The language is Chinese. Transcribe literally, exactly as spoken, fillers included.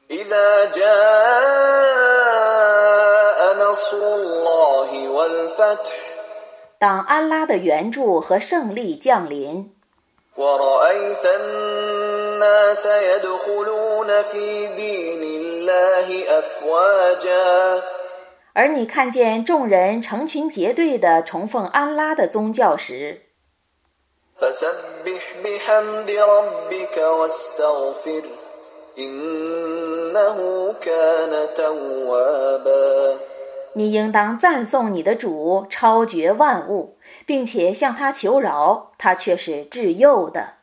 إذا جاء نصر الله والفتح 当安拉的援助和胜利降临， ورأيت الناس يدخلون في دين الله أفواجا 而你看见众人成群结队地崇奉安拉的宗教时， فسبح بحمد ربك واستغفر إنه كان توابا 你应当赞颂你的主，超绝万物，并且向他求饶，他却是至佑的。